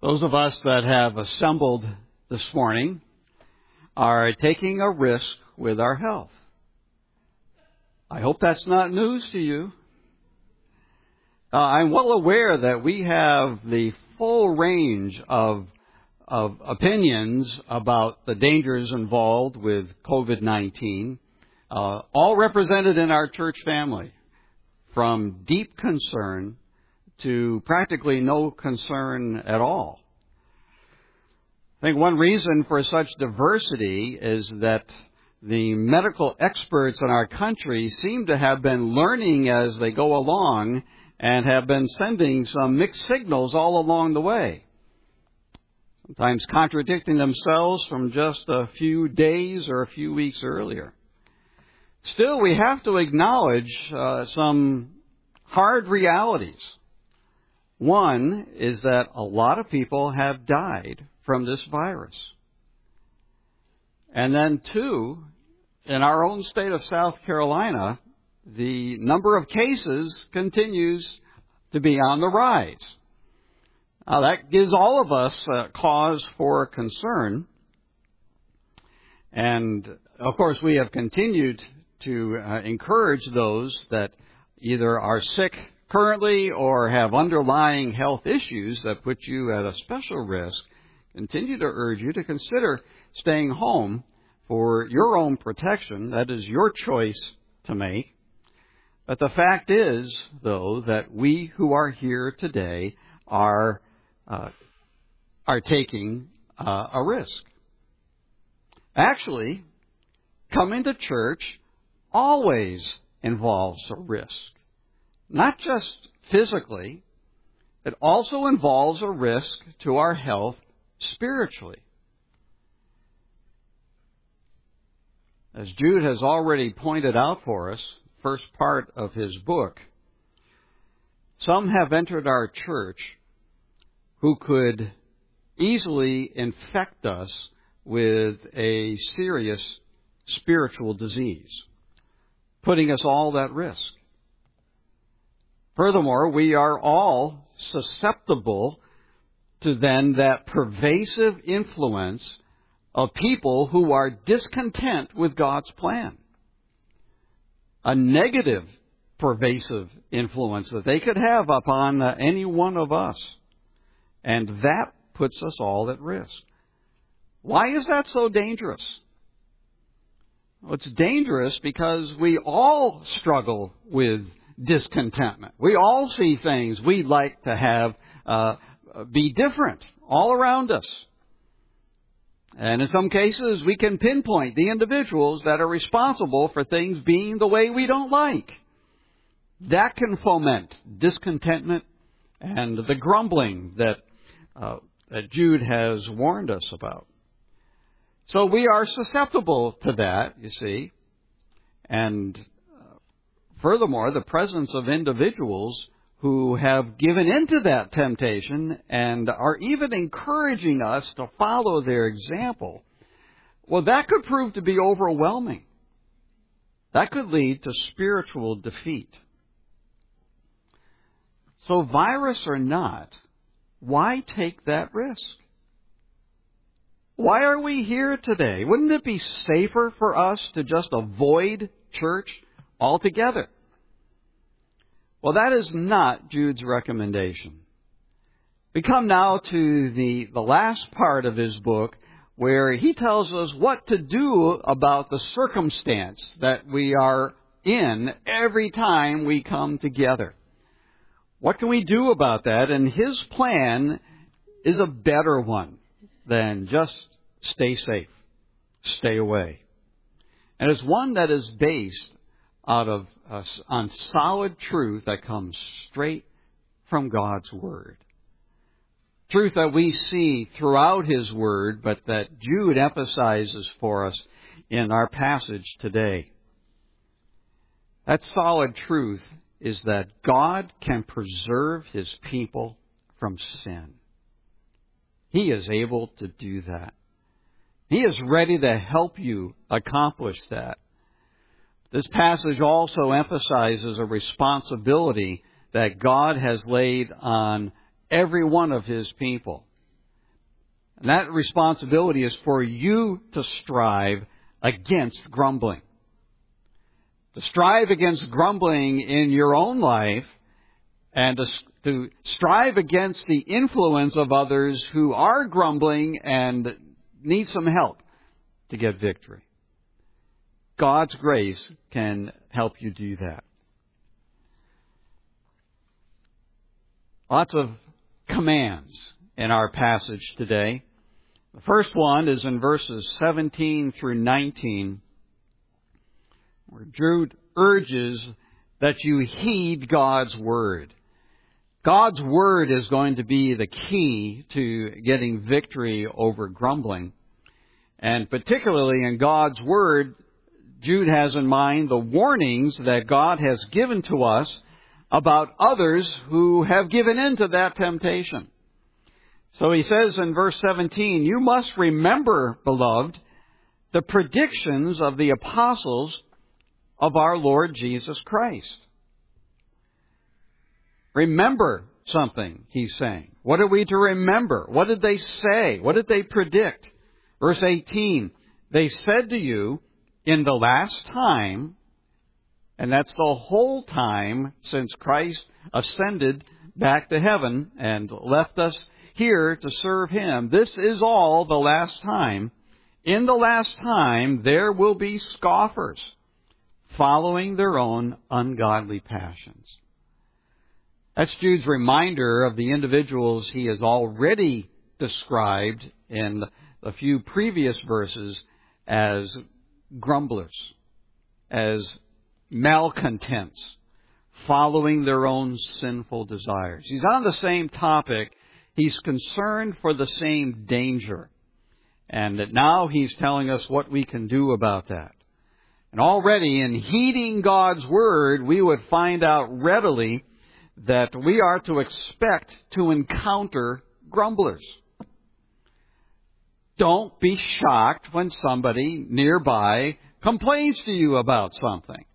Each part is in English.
Those of us that have assembled this morning are taking a risk with our health. I hope that's not news to you. I'm well aware that we have the full range of opinions about the dangers involved with COVID-19, all represented in our church family, from deep concern to practically no concern at all. I think one reason for such diversity is that the medical experts in our country seem to have been learning as they go along and have been sending some mixed signals all along the way, sometimes contradicting themselves from just a few days or a few weeks earlier. Still, we have to acknowledge some hard realities. One is that a lot of people have died from this virus. And then two, in our own state of South Carolina, the number of cases continues to be on the rise. Now, that gives all of us cause for concern. And, of course, we have continued to encourage those that either are sick currently or have underlying health issues that put you at a special risk. Continue to urge you to consider staying home for your own protection. That is your choice to make. But the fact is, though, that we who are here today are taking a risk. Actually, coming to church always involves a risk. Not just physically, it also involves a risk to our health spiritually. As Jude has already pointed out for us, first part of his book, some have entered our church who could easily infect us with a serious spiritual disease, putting us all at risk. Furthermore, we are all susceptible to then that pervasive influence of people who are discontent with God's plan. A negative pervasive influence that they could have upon any one of us. And that puts us all at risk. Why is that so dangerous? Well, it's dangerous because we all struggle with discontentment. We all see things we'd like to have be different all around us. And in some cases, we can pinpoint the individuals that are responsible for things being the way we don't like. That can foment discontentment and the grumbling that Jude has warned us about. So we are susceptible to that, you see. And furthermore, the presence of individuals who have given into that temptation and are even encouraging us to follow their example, well, that could prove to be overwhelming. That could lead to spiritual defeat. So, virus or not, why take that risk? Why are we here today? Wouldn't it be safer for us to just avoid church altogether? Well, that is not Jude's recommendation. We come now to the last part of his book where he tells us what to do about the circumstance that we are in every time we come together. What can we do about that? And his plan is a better one than just stay safe, stay away. And it's one that is based on solid truth that comes straight from God's Word. Truth that we see throughout His Word, but that Jude emphasizes for us in our passage today. That solid truth is that God can preserve His people from sin. He is able to do that. He is ready to help you accomplish that. This passage also emphasizes a responsibility that God has laid on every one of His people. And that responsibility is for you to strive against grumbling. To strive against grumbling in your own life and to strive against the influence of others who are grumbling and need some help to get victory. God's grace can help you do that. Lots of commands in our passage today. The first one is in verses 17 through 19, where Jude urges that you heed God's Word. God's Word is going to be the key to getting victory over grumbling. And particularly in God's Word, Jude has in mind the warnings that God has given to us about others who have given in to that temptation. So he says in verse 17, you must remember, beloved, the predictions of the apostles of our Lord Jesus Christ. Remember something, he's saying. What are we to remember? What did they say? What did they predict? Verse 18, they said to you, in the last time, and that's the whole time since Christ ascended back to heaven and left us here to serve Him. This is all the last time. In the last time, there will be scoffers following their own ungodly passions. That's Jude's reminder of the individuals he has already described in a few previous verses as grumblers, as malcontents, following their own sinful desires. He's on the same topic. He's concerned for the same danger. And that now he's telling us what we can do about that. And already in heeding God's Word, we would find out readily that we are to expect to encounter grumblers. Don't be shocked when somebody nearby complains to you about something.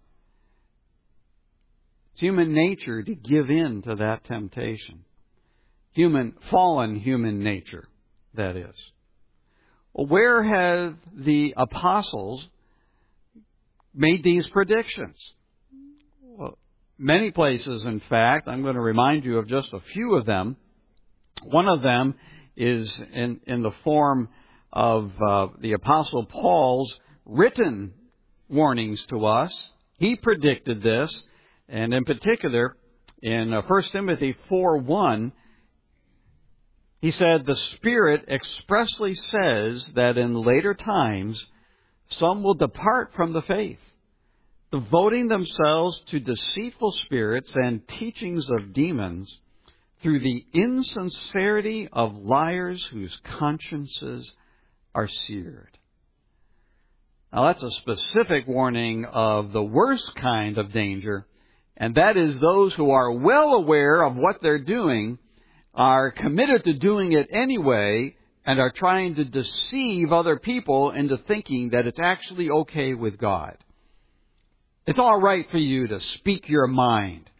It's human nature to give in to that temptation. Fallen human nature, that is. Well, where have the apostles made these predictions? Well, many places, in fact. I'm going to remind you of just a few of them. One of them is in the form of the Apostle Paul's written warnings to us. He predicted this, and in particular, in 1 Timothy 4:1, he said, the Spirit expressly says that in later times some will depart from the faith, devoting themselves to deceitful spirits and teachings of demons, through the insincerity of liars whose consciences are seared. Now that's a specific warning of the worst kind of danger, and that is those who are well aware of what they're doing, are committed to doing it anyway, and are trying to deceive other people into thinking that it's actually okay with God. It's all right for you to speak your mind.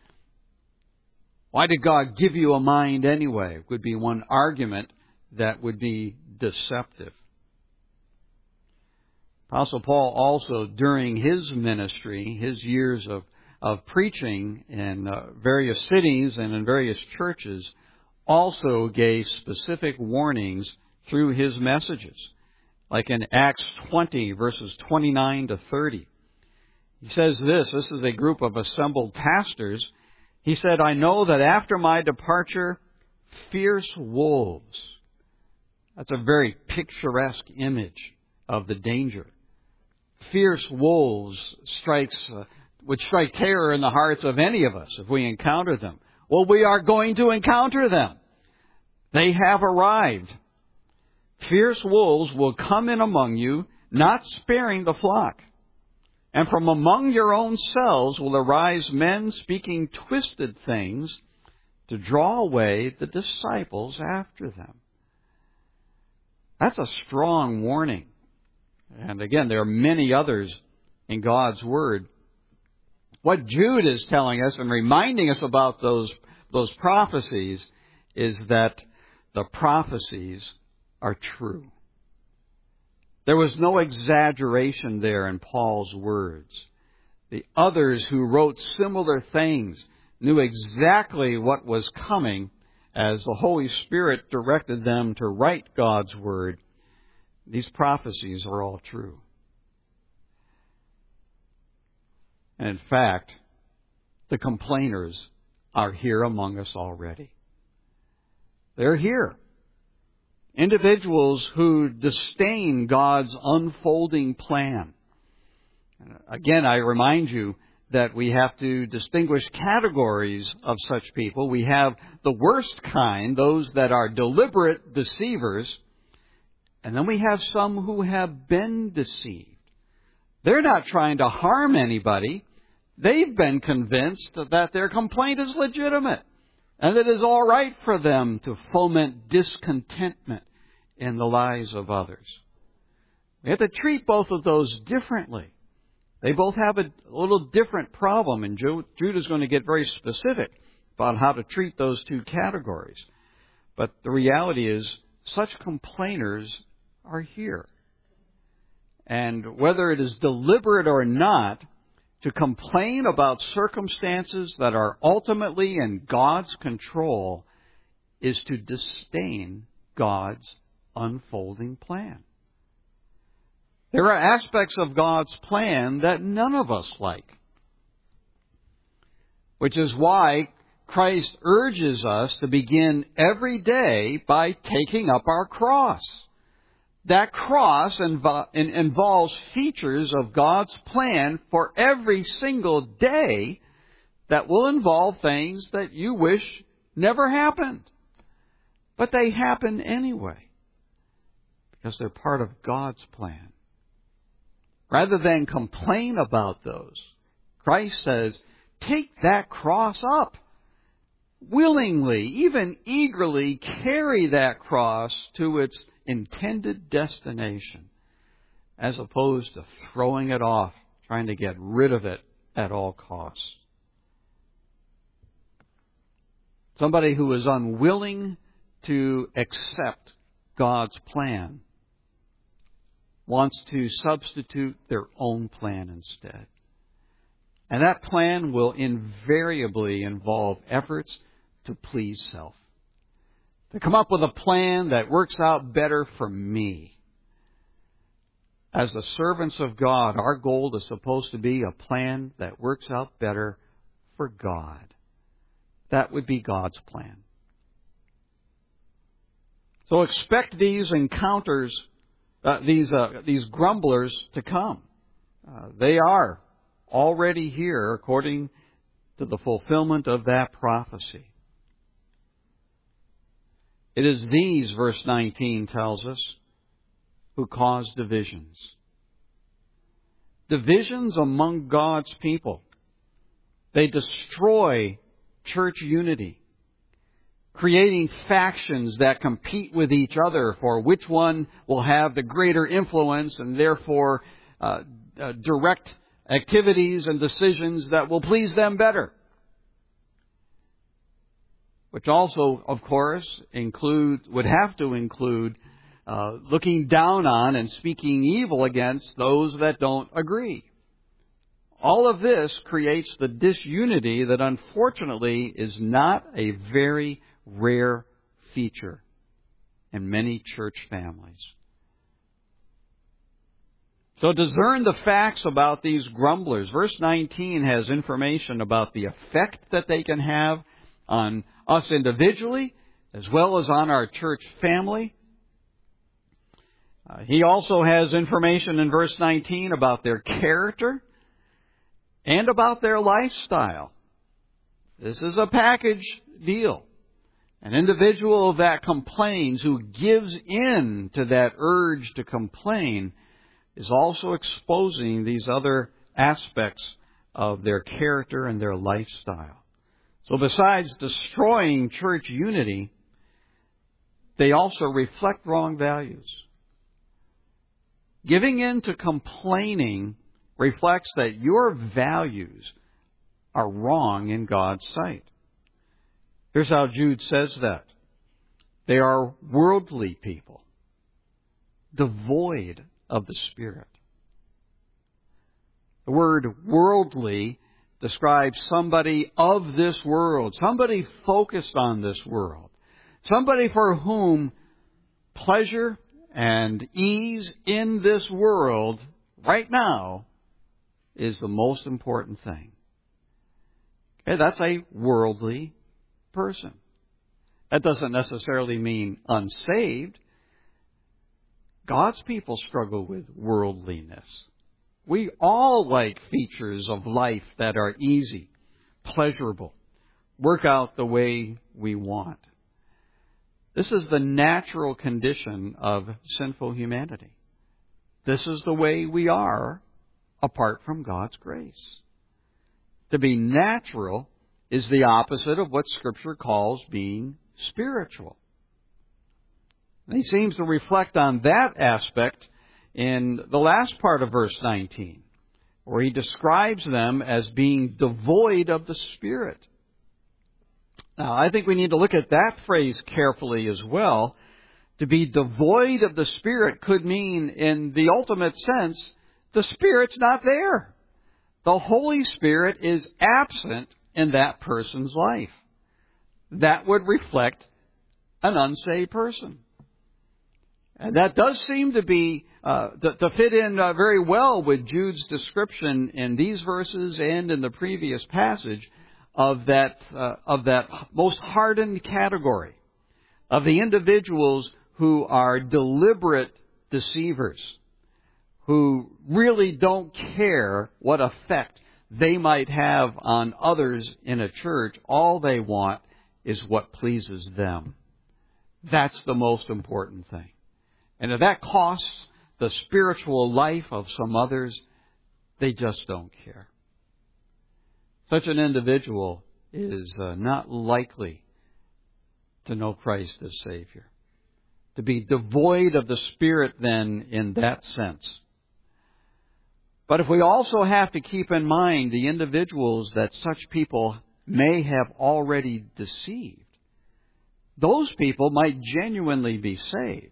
Why did God give you a mind anyway? Would be one argument that would be deceptive. Apostle Paul also, during his ministry, his years of preaching in various cities and in various churches, also gave specific warnings through his messages. Like in Acts 20, verses 29 to 30. He says this is a group of assembled pastors. He said, I know that after my departure, fierce wolves. That's a very picturesque image of the danger. Fierce wolves would strike terror in the hearts of any of us if we encounter them. Well, we are going to encounter them. They have arrived. Fierce wolves will come in among you, not sparing the flock. And from among your own selves will arise men speaking twisted things to draw away the disciples after them. That's a strong warning. And again, there are many others in God's Word. What Jude is telling us and reminding us about those prophecies is that the prophecies are true. There was no exaggeration there in Paul's words. The others who wrote similar things knew exactly what was coming as the Holy Spirit directed them to write God's Word. These prophecies are all true. And in fact, the complainers are here among us already. They're here. Individuals who disdain God's unfolding plan. Again, I remind you that we have to distinguish categories of such people. We have the worst kind, those that are deliberate deceivers, and then we have some who have been deceived. They're not trying to harm anybody. They've been convinced that their complaint is legitimate and that it is all right for them to foment discontentment in the lives of others. We have to treat both of those differently. They both have a little different problem, and Jude is going to get very specific about how to treat those two categories. But the reality is, such complainers are here. And whether it is deliberate or not, to complain about circumstances that are ultimately in God's control is to disdain God's unfolding plan. There are aspects of God's plan that none of us like, which is why Christ urges us to begin every day by taking up our cross. That cross involves features of God's plan for every single day that will involve things that you wish never happened. But they happen anyway, because they're part of God's plan. Rather than complain about those, Christ says, take that cross up. Willingly, even eagerly carry that cross to its intended destination, as opposed to throwing it off, trying to get rid of it at all costs. Somebody who is unwilling to accept God's plan wants to substitute their own plan instead. And that plan will invariably involve efforts to please self. To come up with a plan that works out better for me. As the servants of God, our goal is supposed to be a plan that works out better for God. That would be God's plan. So expect these encounters, these grumblers to come. They are already here according to the fulfillment of that prophecy. It is these, verse 19 tells us, who cause divisions. Divisions among God's people. They destroy church unity, creating factions that compete with each other for which one will have the greater influence and therefore direct activities and decisions that will please them better. Which also, of course, would have to include looking down on and speaking evil against those that don't agree. All of this creates the disunity that unfortunately is not a very rare feature in many church families. So discern the facts about these grumblers. Verse 19 has information about the effect that they can have on us individually as well as on our church family. He also has information in verse 19 about their character and about their lifestyle. This is a package deal. An individual that complains, who gives in to that urge to complain, is also exposing these other aspects of their character and their lifestyle. So besides destroying church unity, they also reflect wrong values. Giving in to complaining reflects that your values are wrong in God's sight. Here's how Jude says that. They are worldly people. devoid of the Spirit. The word worldly describes somebody of this world, somebody focused on this world, somebody for whom pleasure and ease in this world right now is the most important thing. Okay, that's a worldly person. That doesn't necessarily mean unsaved. God's people struggle with worldliness. We all like features of life that are easy, pleasurable, work out the way we want. This is the natural condition of sinful humanity. This is the way we are apart from God's grace. To be natural is the opposite of what Scripture calls being spiritual. And he seems to reflect on that aspect in the last part of verse 19, where he describes them as being devoid of the Spirit. Now, I think we need to look at that phrase carefully as well. To be devoid of the Spirit could mean, in the ultimate sense, the Spirit's not there. The Holy Spirit is absent in that person's life. That would reflect an unsaved person. And that does seem to be to fit in very well with Jude's description in these verses and in the previous passage of that most hardened category of the individuals who are deliberate deceivers, who really don't care what effect they might have on others in a church. All they want is what pleases them. That's the most important thing. And if that costs the spiritual life of some others, they just don't care. Such an individual is not likely to know Christ as Savior. To be devoid of the Spirit, then, in that sense. But if we also have to keep in mind the individuals that such people may have already deceived, those people might genuinely be saved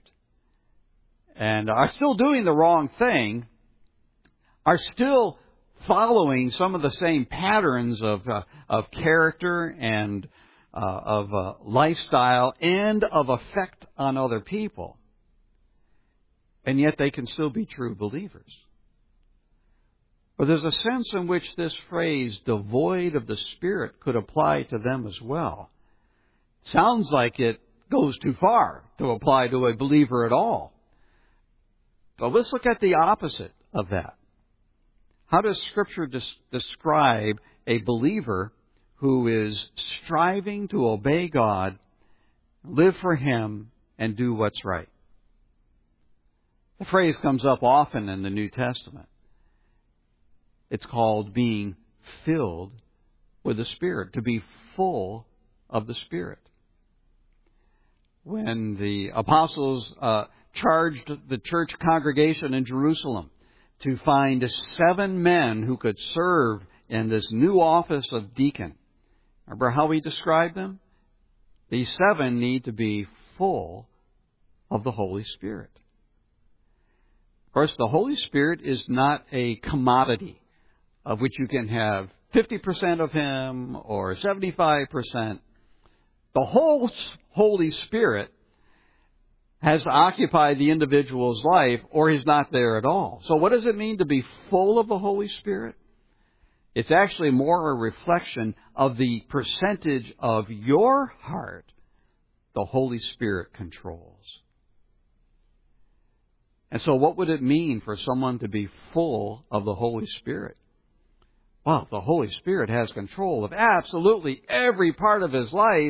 and are still doing the wrong thing, are still following some of the same patterns of character and of lifestyle and of effect on other people. And yet they can still be true believers. But there's a sense in which this phrase, devoid of the Spirit, could apply to them as well. Sounds like it goes too far to apply to a believer at all. But let's look at the opposite of that. How does Scripture describe a believer who is striving to obey God, live for Him, and do what's right? The phrase comes up often in the New Testament. It's called being filled with the Spirit, to be full of the Spirit. When the apostles charged the church congregation in Jerusalem to find 7 men who could serve in this new office of deacon, remember how he described them? These 7 need to be full of the Holy Spirit. Of course, the Holy Spirit is not a commodity of which you can have 50% of Him or 75%. The whole Holy Spirit has to occupy the individual's life, or He's not there at all. So what does it mean to be full of the Holy Spirit? It's actually more a reflection of the percentage of your heart the Holy Spirit controls. And so what would it mean for someone to be full of the Holy Spirit? Well, the Holy Spirit has control of absolutely every part of his life.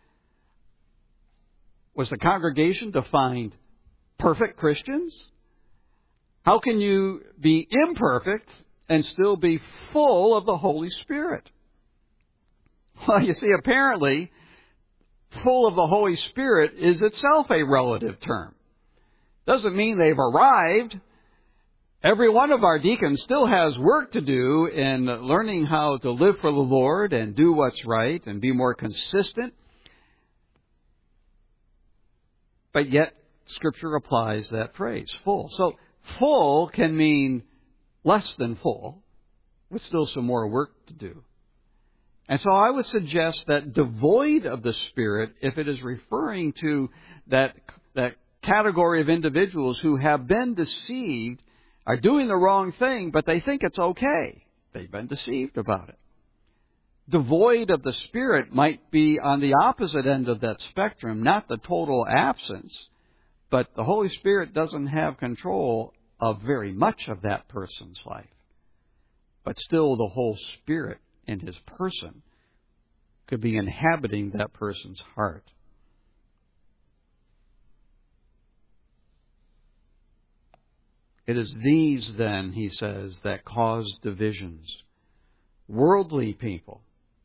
Was the congregation to find perfect Christians? How can you be imperfect and still be full of the Holy Spirit? Well, you see, apparently, full of the Holy Spirit is itself a relative term. Doesn't mean they've arrived. Every one of our deacons still has work to do in learning how to live for the Lord and do what's right and be more consistent. But yet, Scripture applies that phrase, full. So full can mean less than full, with still some more work to do. And so I would suggest that devoid of the Spirit, if it is referring to that category of individuals who have been deceived, are doing the wrong thing, but they think it's okay. They've been deceived about it. Devoid of the Spirit might be on the opposite end of that spectrum, not the total absence, but the Holy Spirit doesn't have control of very much of that person's life. But still the whole Spirit in his person could be inhabiting that person's heart. It is these, then, he says, that cause divisions. Worldly people,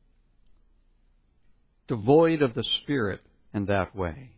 devoid of the Spirit in that way.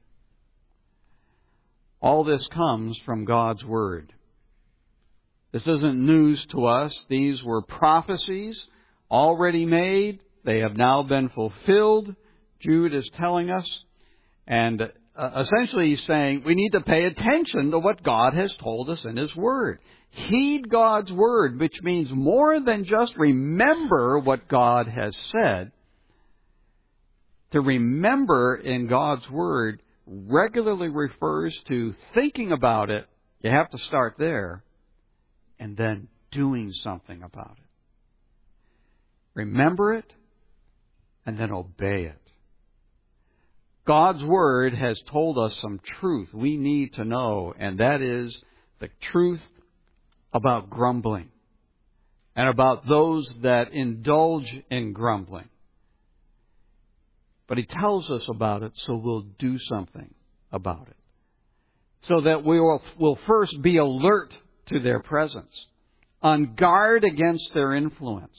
All this comes from God's Word. This isn't news to us. These were prophecies already made. They have now been fulfilled, Jude is telling us. And essentially he's saying we need to pay attention to what God has told us in His Word. Heed God's Word, which means more than just remember what God has said. To remember in God's Word regularly refers to thinking about it. You have to start there. And then doing something about it. Remember it, and then obey it. God's Word has told us some truth we need to know, and that is the truth about grumbling and about those that indulge in grumbling. But He tells us about it, so we'll do something about it. So that we'll first be alert to their presence, on guard against their influence.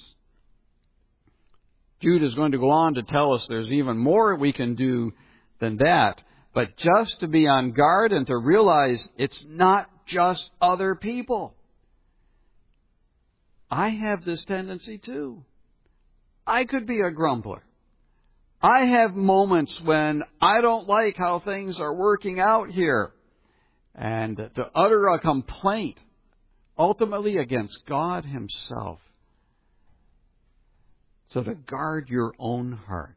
Jude is going to go on to tell us there's even more we can do than that, but just to be on guard and to realize it's not just other people. I have this tendency too. I could be a grumbler. I have moments when I don't like how things are working out here, and to utter a complaint ultimately against God Himself. So to guard your own heart.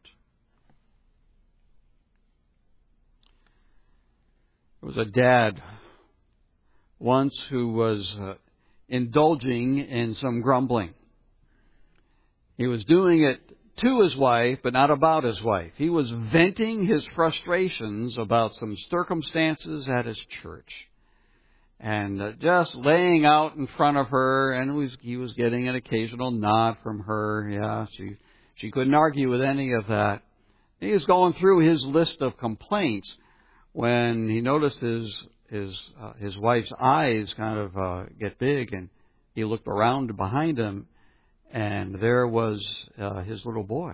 There was a dad once who was indulging in some grumbling. He was doing it to his wife, but not about his wife. He was venting his frustrations about some circumstances at his church. And just laying out in front of her, and he was getting an occasional nod from her. Yeah, she couldn't argue with any of that. He was going through his list of complaints when he noticed his wife's eyes kind of get big, and he looked around behind him, and there was his little boy.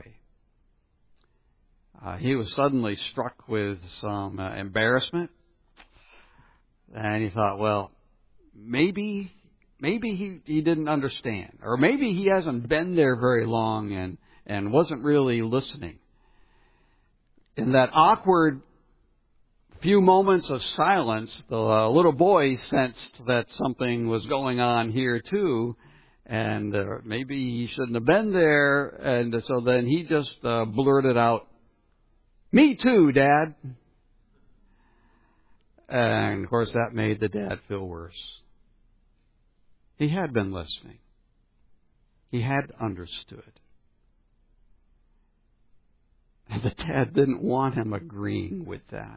He was suddenly struck with some embarrassment. And he thought, well, maybe he didn't understand. Or maybe he hasn't been there very long and wasn't really listening. In that awkward few moments of silence, the little boy sensed that something was going on here too. And maybe he shouldn't have been there. And so then he just blurted out, "Me too, Dad." And, of course, that made the dad feel worse. He had been listening. He had understood. And the dad didn't want him agreeing with that.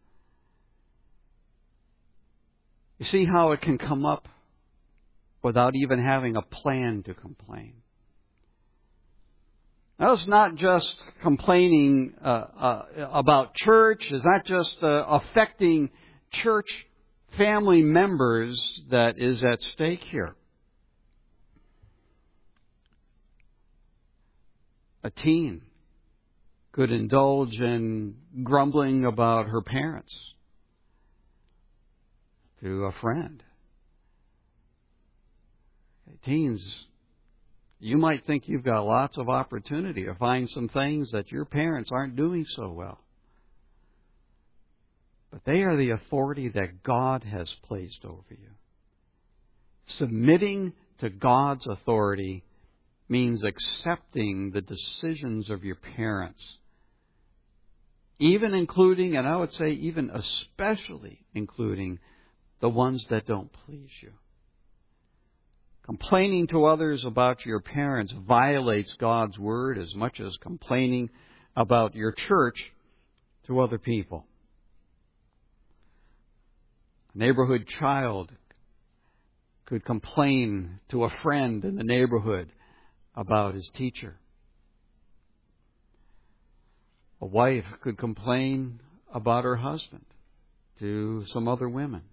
You see how it can come up without even having a plan to complain. Now, it's not just complaining about church. It's not just affecting church family members that is at stake here. A teen could indulge in grumbling about her parents to a friend. Teens, you might think you've got lots of opportunity to find some things that your parents aren't doing so well. but they are the authority that God has placed over you. Submitting to God's authority means accepting the decisions of your parents, even including, and I would say even especially including, the ones that don't please you. Complaining to others about your parents violates God's word as much as complaining about your church to other people. A neighborhood child could complain to a friend in the neighborhood about his teacher. A wife could complain about her husband to some other women.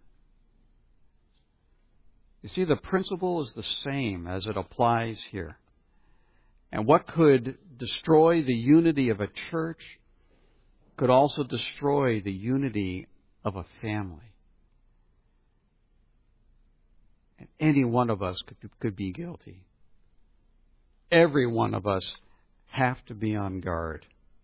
You see, the principle is the same as it applies here. And what could destroy the unity of a church could also destroy the unity of a family. And any one of us could be guilty. Every one of us have to be on guard.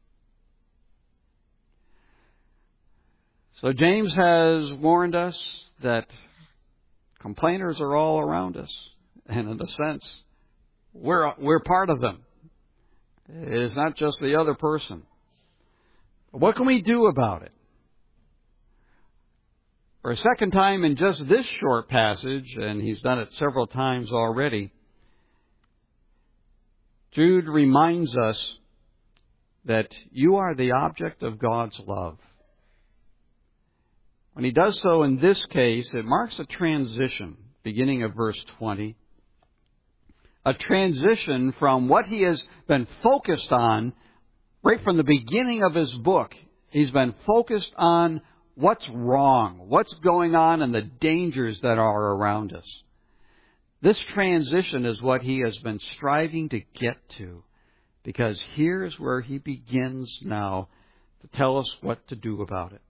So James has warned us that complainers are all around us. And in a sense, we're part of them. It's not just the other person. What can we do about it? For a second time in just this short passage, and he's done it several times already, Jude reminds us that you are the object of God's love. When he does so in this case, it marks a transition, beginning of verse 20. A transition from what he has been focused on right from the beginning of his book. He's been focused on what's wrong, what's going on, and the dangers that are around us. This transition is what he has been striving to get to, because here's where he begins now to tell us what to do about it.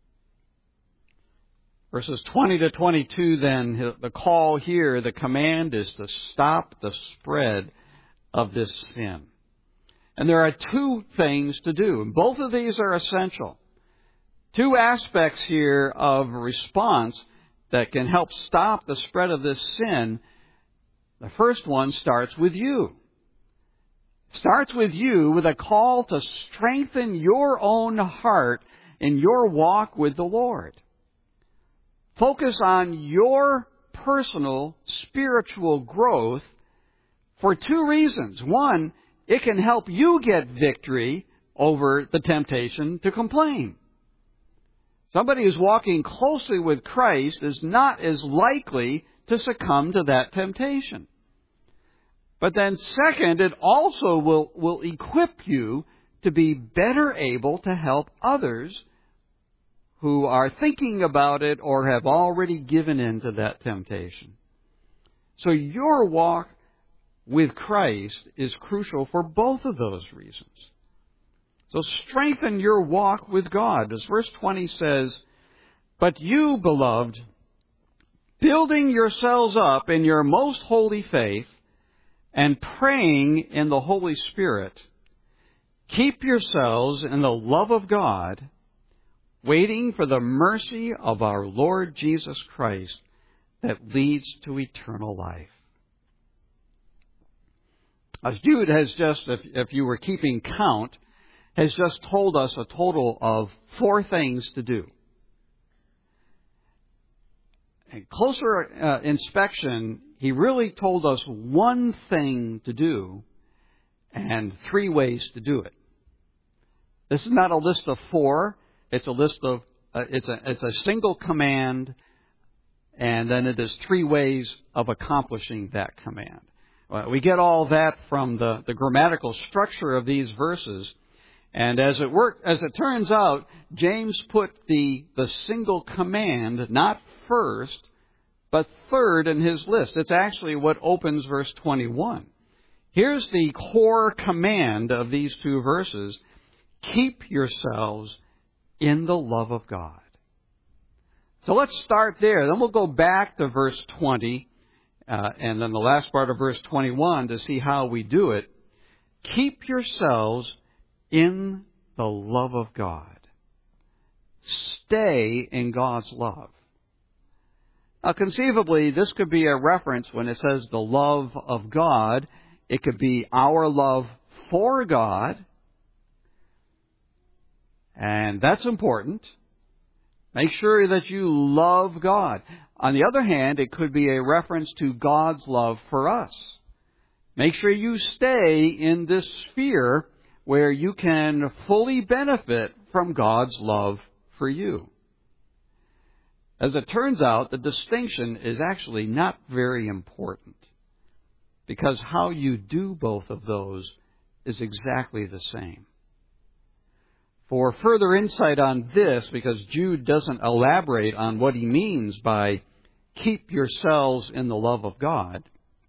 Verses 20 to 22, then, the call here, the command is to stop the spread of this sin. And there are two things to do, and both of these are essential. Two aspects here of response that can help stop the spread of this sin. The first one starts with you. It starts with you with a call to strengthen your own heart in your walk with the Lord. Focus on your personal spiritual growth for two reasons. One, it can help you get victory over the temptation to complain. Somebody who's walking closely with Christ is not as likely to succumb to that temptation. But then second, it also will equip you to be better able to help others who are thinking about it or have already given in to that temptation. So your walk with Christ is crucial for both of those reasons. So strengthen your walk with God. As verse 20 says, "But you, beloved, building yourselves up in your most holy faith and praying in the Holy Spirit, keep yourselves in the love of God, waiting for the mercy of our Lord Jesus Christ that leads to eternal life." As Jude has just, if you were keeping count, has just told us a total of 4 things to do. In closer inspection, he really told us 1 thing to do and 3 ways to do it. This is not a list of 4. It's a list of, it's a single command, and then it is 3 ways of accomplishing that command. We get all that from the grammatical structure of these verses. And as it turns out, James put the single command not first, but third in his list. It's actually what opens verse 21. Here's the core command of these 2 verses. Keep yourselves in the love of God. So let's start there. Then we'll go back to verse 20, and then the last part of verse 21 to see how we do it. Keep yourselves in the love of God. stay in God's love. Now, conceivably, this could be a reference when it says the love of God. It could be our love for God. And that's important. Make sure that you love God. On the other hand, it could be a reference to God's love for us. Make sure you stay in this sphere where you can fully benefit from God's love for you. As it turns out, the distinction is actually not very important, because how you do both of those is exactly the same. For further insight on this, because Jude doesn't elaborate on what he means by keep yourselves in the love of God,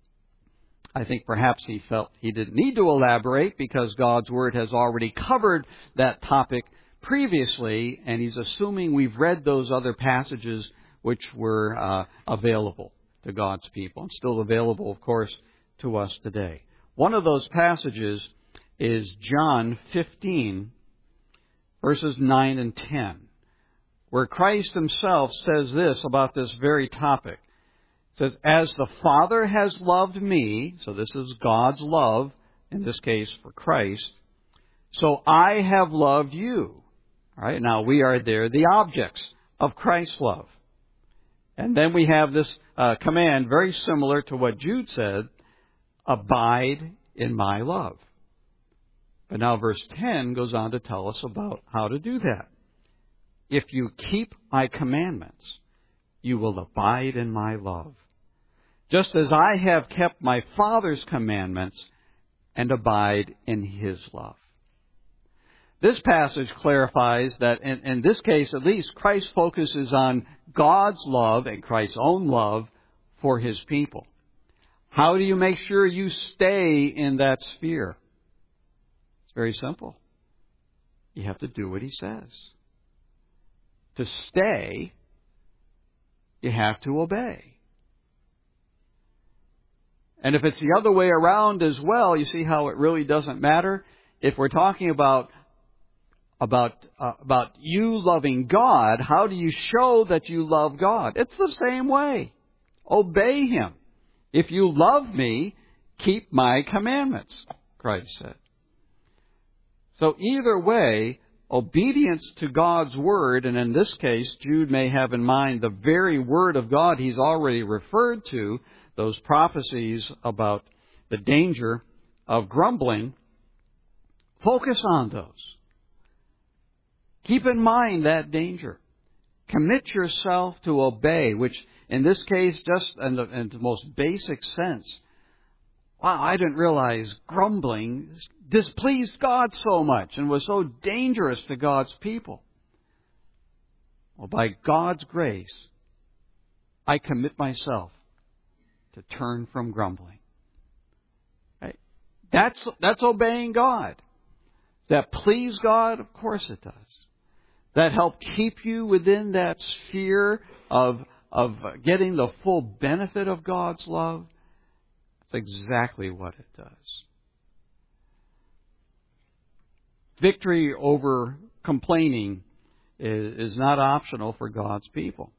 I think perhaps he felt he didn't need to elaborate because God's Word has already covered that topic previously, and he's assuming we've read those other passages which were available to God's people, and still available, of course, to us today. One of those passages is John 15, verses 9 and 10, where Christ himself says this about this very topic. It says, "As the Father has loved me," so this is God's love, in this case for Christ, "so I have loved you." All right, now we are there, the objects of Christ's love. And then we have this command very similar to what Jude said, "Abide in my love." But now verse 10 goes on to tell us about how to do that. "If you keep my commandments, you will abide in my love, just as I have kept my Father's commandments and abide in his love." This passage clarifies that, in this case at least, Christ focuses on God's love and Christ's own love for his people. How do you make sure you stay in that sphere? It's very simple. You have to do what he says. To stay, you have to obey. And if it's the other way around as well, you see how it really doesn't matter? If we're talking about you loving God, how do you show that you love God? It's the same way. Obey him. "If you love me, keep my commandments," Christ said. So either way, obedience to God's Word, and in this case, Jude may have in mind the very Word of God he's already referred to, those prophecies about the danger of grumbling. Focus on those. Keep in mind that danger. Commit yourself to obey, which in this case, just in the most basic sense, wow, I didn't realize grumbling displeased God so much and was so dangerous to God's people. Well, by God's grace, I commit myself to turn from grumbling. Right? That's obeying God. Does that please God? Of course it does. That help keep you within that sphere of getting the full benefit of God's love? That's exactly what it does. Victory over complaining is not optional for God's people.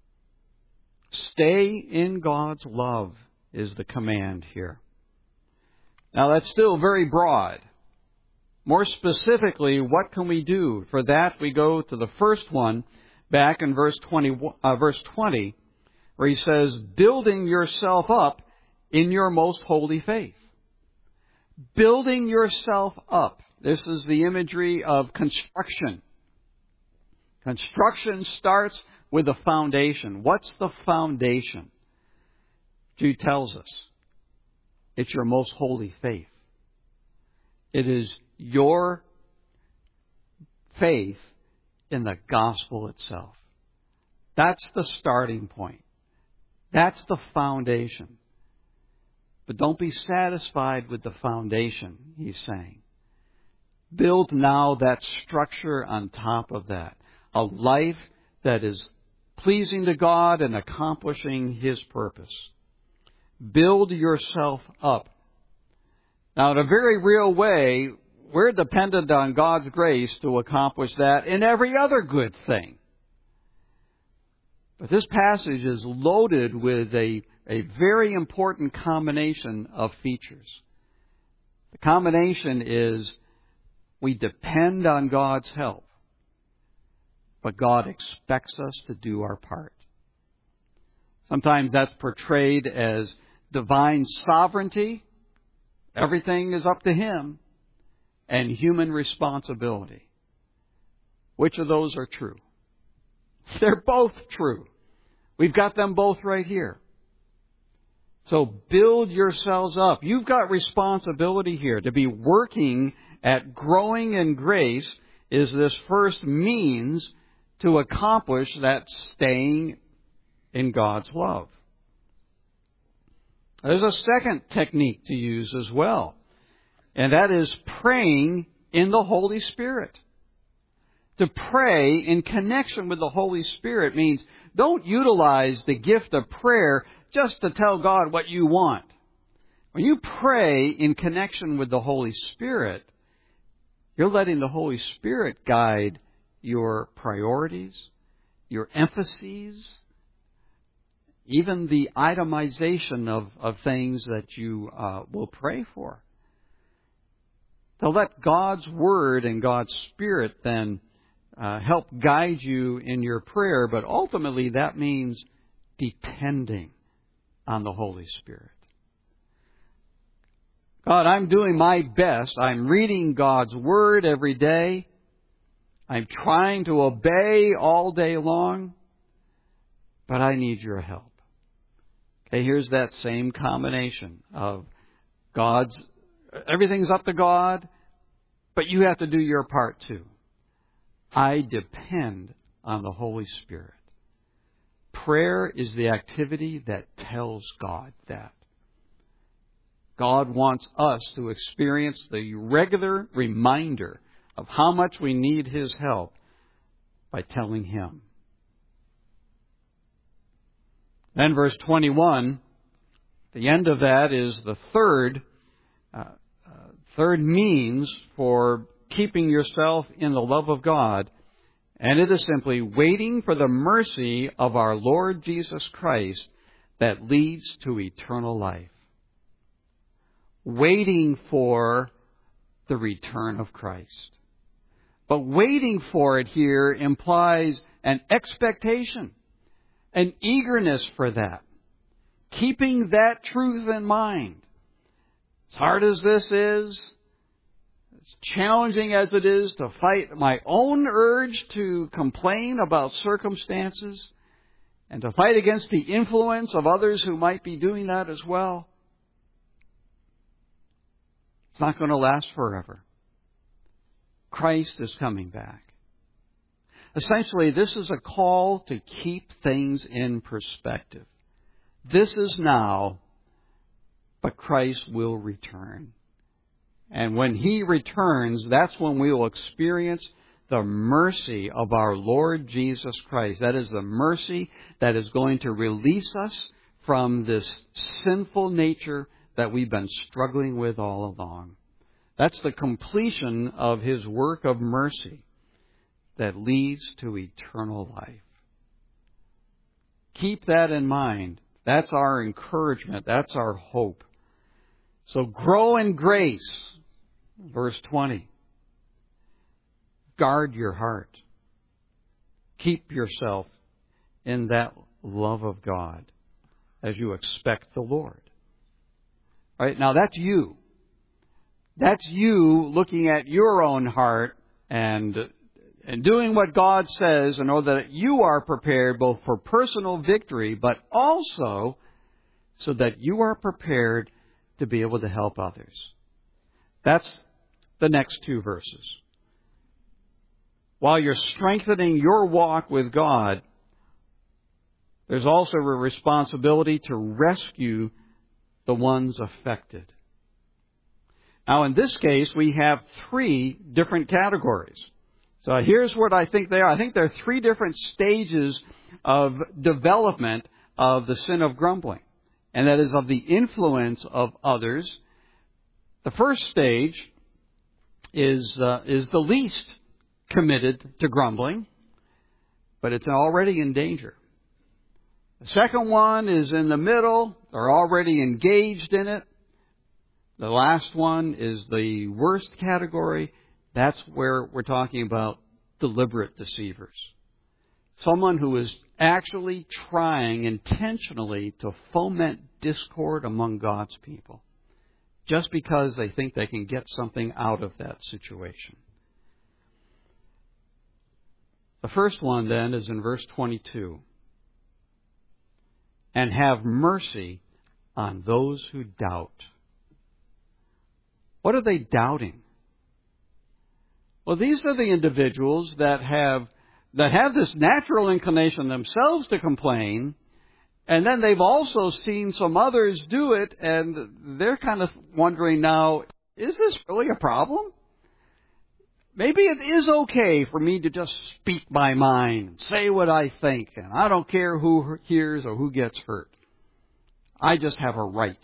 Stay in God's love is the command here. Now that's still very broad. More specifically, what can we do? For that, we go to the first one back in verse 20, where he says, "Building yourself up in your most holy faith." Building yourself up. This is the imagery of construction. Construction starts with a foundation. What's the foundation? Jude tells us it's your most holy faith. It is your faith in the gospel itself. That's the starting point. That's the foundation. But don't be satisfied with the foundation, he's saying. Build now that structure on top of that. A life that is pleasing to God and accomplishing his purpose. Build yourself up. Now, in a very real way, we're dependent on God's grace to accomplish that in every other good thing. But this passage is loaded with a very important combination of features. The combination is we depend on God's help, but God expects us to do our part. Sometimes that's portrayed as divine sovereignty. Everything is up to Him. And human responsibility. Which of those are true? They're both true. We've got them both right here. So build yourselves up. You've got responsibility here. To be working at growing in grace is this first means to accomplish that staying in God's love. There's a second technique to use as well, and that is praying in the Holy Spirit. To pray in connection with the Holy Spirit means don't utilize the gift of prayer just to tell God what you want. When you pray in connection with the Holy Spirit, you're letting the Holy Spirit guide your priorities, your emphases, even the itemization of things that you will pray for. To let God's Word and God's Spirit then help guide you in your prayer, but ultimately that means depending on the Holy Spirit. God, I'm doing my best. I'm reading God's Word every day. I'm trying to obey all day long, but I need your help. Okay, here's that same combination of everything's up to God, but you have to do your part too. I depend on the Holy Spirit. Prayer is the activity that tells God that. God wants us to experience the regular reminder of how much we need His help by telling Him. Then verse 21, the end of that is the third means for keeping yourself in the love of God, and it is simply waiting for the mercy of our Lord Jesus Christ that leads to eternal life. Waiting for the return of Christ. But waiting for it here implies an expectation, an eagerness for that. Keeping that truth in mind. As hard as this is, as challenging as it is to fight my own urge to complain about circumstances and to fight against the influence of others who might be doing that as well, it's not going to last forever. Christ is coming back. Essentially, this is a call to keep things in perspective. This is now, but Christ will return. And when He returns, that's when we will experience the mercy of our Lord Jesus Christ. That is the mercy that is going to release us from this sinful nature that we've been struggling with all along. That's the completion of His work of mercy that leads to eternal life. Keep that in mind. That's our encouragement. That's our hope. So grow in grace. Verse 20. Guard your heart. Keep yourself in that love of God as you expect the Lord. All right, now that's you. That's you looking at your own heart and doing what God says in order that you are prepared both for personal victory, but also so that you are prepared to be able to help others. That's the next two verses. While you're strengthening your walk with God, there's also a responsibility to rescue the ones affected. Now, in this case, we have three different categories. So here's what I think they are. I think there are three different stages of development of the sin of grumbling, and that is of the influence of others. The first stage is the least committed to grumbling, but it's already in danger. The second one is in the middle. They're already engaged in it. The last one is the worst category. That's where we're talking about deliberate deceivers. Someone who is actually trying intentionally to foment discord among God's people, just because they think they can get something out of that situation. The first one, then, is in verse 22. And have mercy on those who doubt. What are they doubting? Well, these are the individuals that have this natural inclination themselves to complain, and then they've also seen some others do it, and they're kind of wondering now, is this really a problem? Maybe it is okay for me to just speak my mind, say what I think, and I don't care who hears or who gets hurt. I just have a right.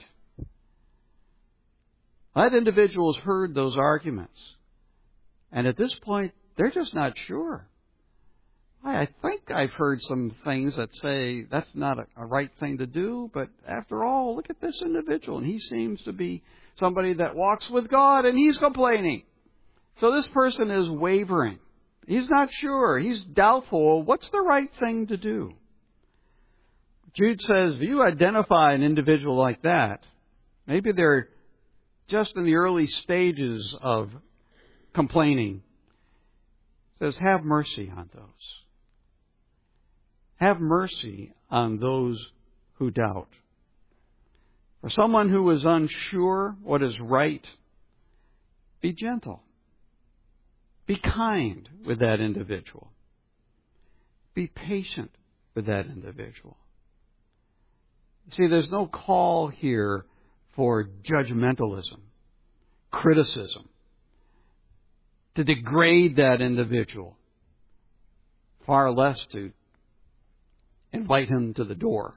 That individual has heard those arguments, and at this point, they're just not sure. I think I've heard some things that say that's not a right thing to do, but after all, look at this individual, and he seems to be somebody that walks with God, and he's complaining. So this person is wavering. He's not sure. He's doubtful. What's the right thing to do? Jude says, if you identify an individual like that, maybe they're just in the early stages of complaining. It says, have mercy on those. Have mercy on those who doubt. For someone who is unsure what is right, be gentle. Be kind with that individual. Be patient with that individual. See, there's no call here for judgmentalism, criticism, to degrade that individual, far less to invite him to the door.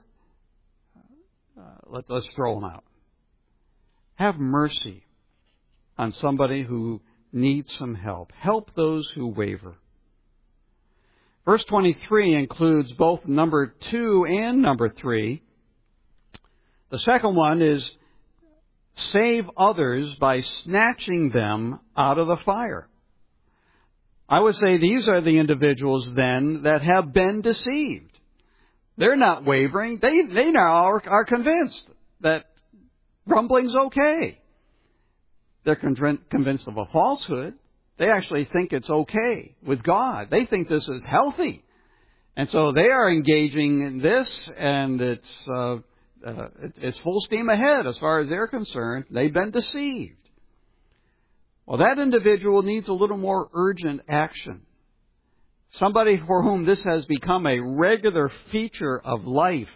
Let's throw him out. Have mercy on somebody who needs some help. Help those who waver. Verse 23 includes both number 2 and number 3. The second one is save others by snatching them out of the fire. I would say these are the individuals then that have been deceived. They're not wavering. They now are convinced that grumbling's okay. They're convinced of a falsehood. They actually think it's okay with God. They think this is healthy. And so they are engaging in this, and it's full steam ahead as far as they're concerned. They've been deceived. Well, that individual needs a little more urgent action. Somebody for whom this has become a regular feature of life.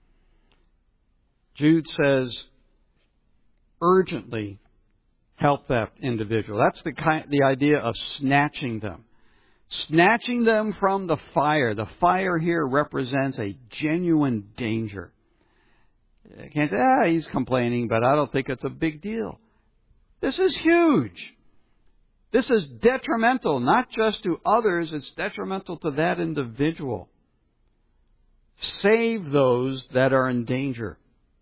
Jude says, urgently help that individual. That's the idea of snatching them. Snatching them from the fire. The fire here represents a genuine danger. You can't say, he's complaining, but I don't think it's a big deal. This is huge. This is detrimental, not just to others, it's detrimental to that individual. Save those that are in danger.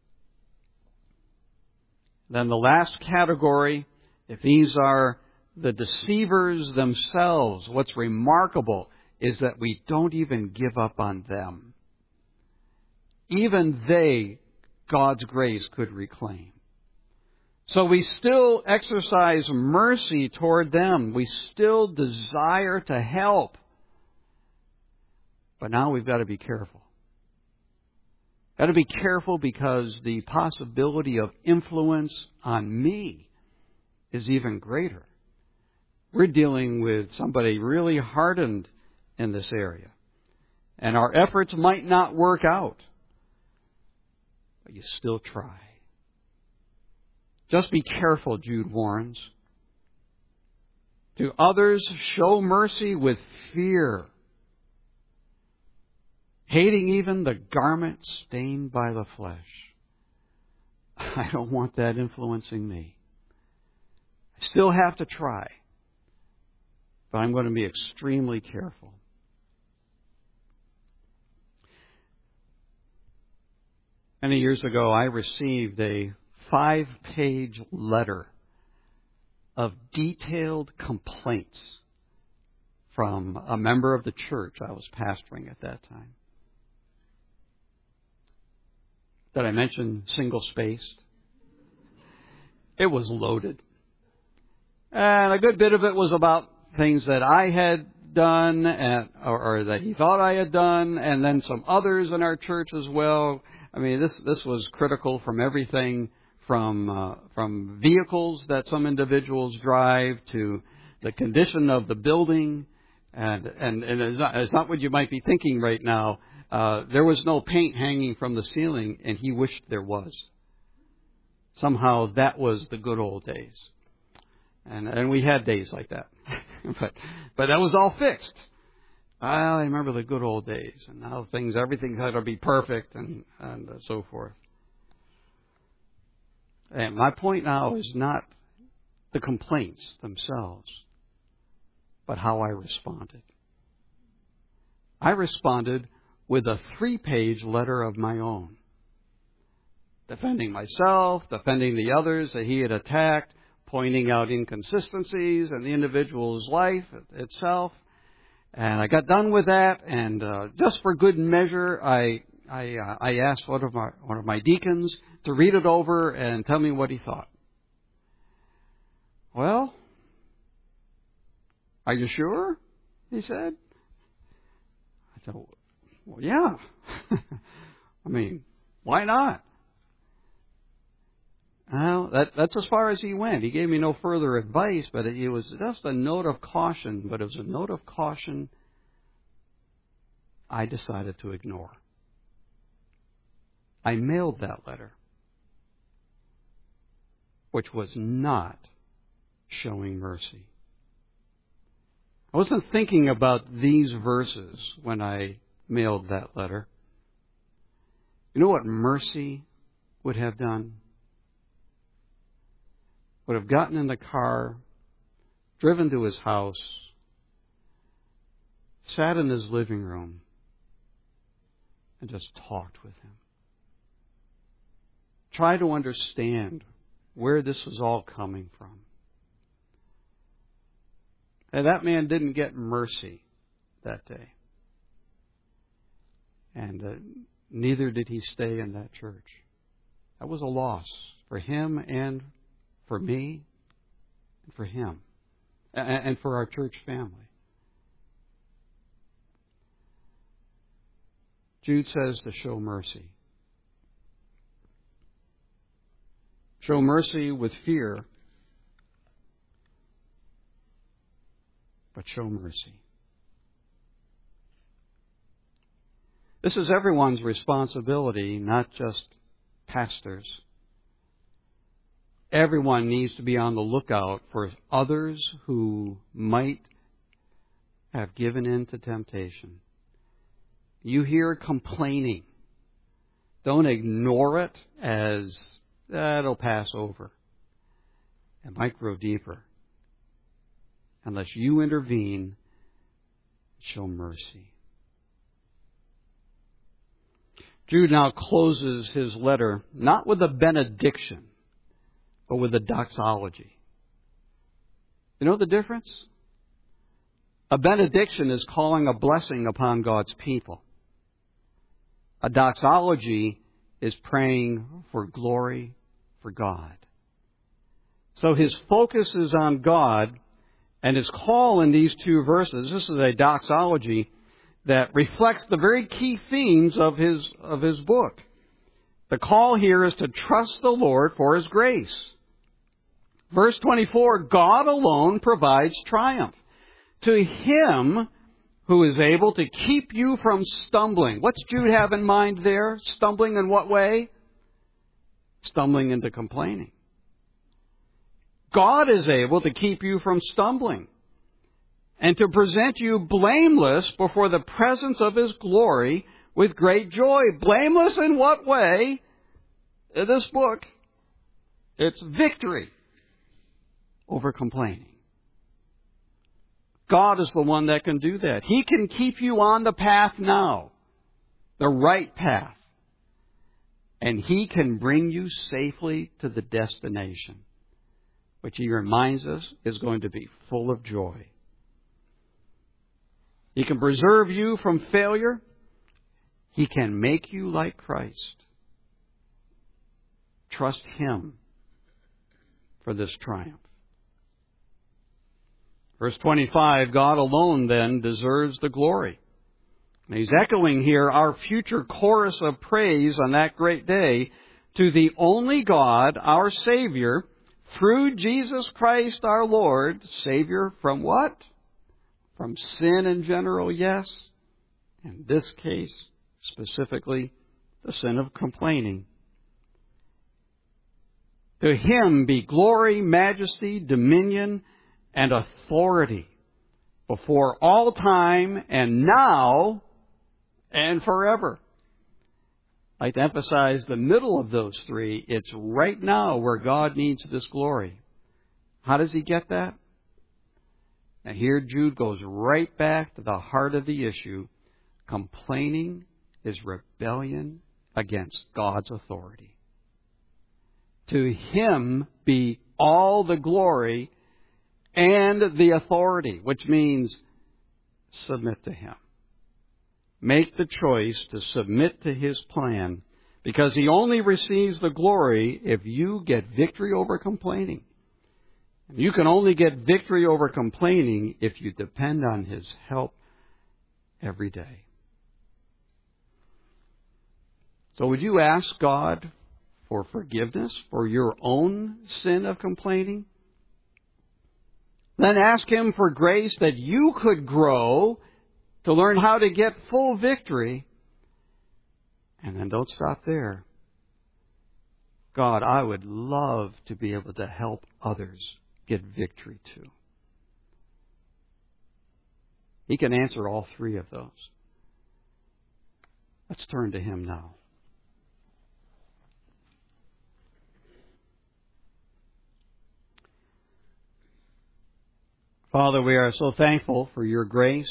Then the last category, if these are the deceivers themselves, what's remarkable is that we don't even give up on them. Even they, God's grace could reclaim. So we still exercise mercy toward them. We still desire to help. But now we've got to be careful. Got to be careful because the possibility of influence on me is even greater. We're dealing with somebody really hardened in this area. And our efforts might not work out. But you still try. Just be careful, Jude warns. To others, show mercy with fear, hating even the garment stained by the flesh. I don't want that influencing me. I still have to try. but I'm going to be extremely careful. Many years ago, I received a 5-page letter of detailed complaints from a member of the church I was pastoring at that time. Did I mention single-spaced? It was loaded. And a good bit of it was about things that I had done or that he thought I had done, and then some others in our church as well. I mean, this was critical from everything from vehicles that some individuals drive to the condition of the building. And it's not what you might be thinking right now. There was no paint hanging from the ceiling, and he wished there was. Somehow that was the good old days. And we had days like that. but that was all fixed. I remember the good old days, and now everything had to be perfect and so forth. And my point now is not the complaints themselves, but how I responded. I responded with a 3-page letter of my own, defending myself, defending the others that he had attacked, pointing out inconsistencies in the individual's life itself. And I got done with that, and just for good measure, I asked one of my deacons to read it over and tell me what he thought. Well, are you sure? He said. I said, well, yeah. I mean, why not? Well, that's as far as he went. He gave me no further advice, but it was just a note of caution. But it was a note of caution I decided to ignore. I mailed that letter, which was not showing mercy. I wasn't thinking about these verses when I mailed that letter. You know what mercy would have done? Would have gotten in the car, driven to his house, sat in his living room, and just talked with him. Try to understand where this was all coming from. And that man didn't get mercy that day. And neither did he stay in that church. That was a loss for him and for me and for him and for our church family. Jude says to show mercy. Show mercy with fear, but show mercy. This is everyone's responsibility, not just pastors. Everyone needs to be on the lookout for others who might have given in to temptation. You hear complaining. Don't ignore it as it'll pass over. It might grow deeper. Unless you intervene, show mercy. Jude now closes his letter not with a benediction, but with a doxology. You know the difference? A benediction is calling a blessing upon God's people. A doxology is praying for glory for God. So his focus is on God, and his call in these two verses, this is a doxology that reflects the very key themes of his book. The call here is to trust the Lord for His grace. Verse 24, God alone provides triumph. To Him who is able to keep you from stumbling. What's Jude have in mind there? Stumbling in what way? Stumbling into complaining. God is able to keep you from stumbling and to present you blameless before the presence of His glory with great joy. Blameless in what way? In this book, it's victory over complaining. God is the one that can do that. He can keep you on the path now, the right path. And He can bring you safely to the destination, which He reminds us is going to be full of joy. He can preserve you from failure. He can make you like Christ. Trust Him for this triumph. Verse 25, God alone then deserves the glory. And He's echoing here our future chorus of praise on that great day to the only God, our Savior, through Jesus Christ our Lord. Savior from what? From sin in general, yes. In this case, specifically, the sin of complaining. To Him be glory, majesty, dominion, and authority before all time and now and forever. I'd like to emphasize the middle of those three. It's right now where God needs this glory. How does He get that? Now here Jude goes right back to the heart of the issue. Complaining is rebellion against God's authority. To Him be all the glory and the authority, which means submit to Him. Make the choice to submit to His plan, because He only receives the glory if you get victory over complaining. You can only get victory over complaining if you depend on His help every day. So would you ask God for forgiveness for your own sin of complaining? Then ask Him for grace that you could grow to learn how to get full victory. And then don't stop there. God, I would love to be able to help others get victory too. He can answer all three of those. Let's turn to Him now. Father, we are so thankful for Your grace,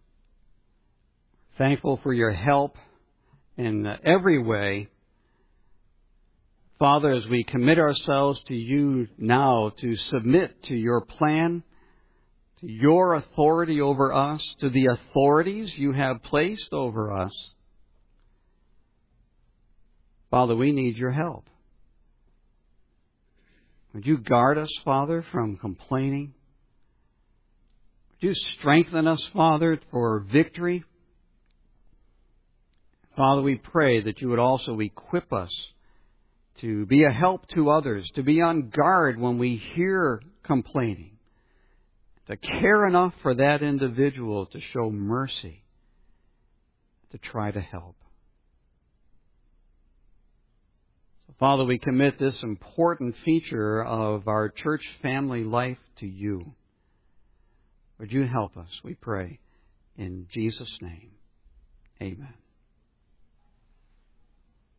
thankful for Your help in every way. Father, as we commit ourselves to You now to submit to Your plan, to Your authority over us, to the authorities You have placed over us, Father, we need Your help. Would You guard us, Father, from complaining? Would You strengthen us, Father, for victory? Father, we pray that You would also equip us to be a help to others, to be on guard when we hear complaining, to care enough for that individual to show mercy, to try to help. So, Father, we commit this important feature of our church family life to You. Would You help us, we pray, in Jesus' name. Amen.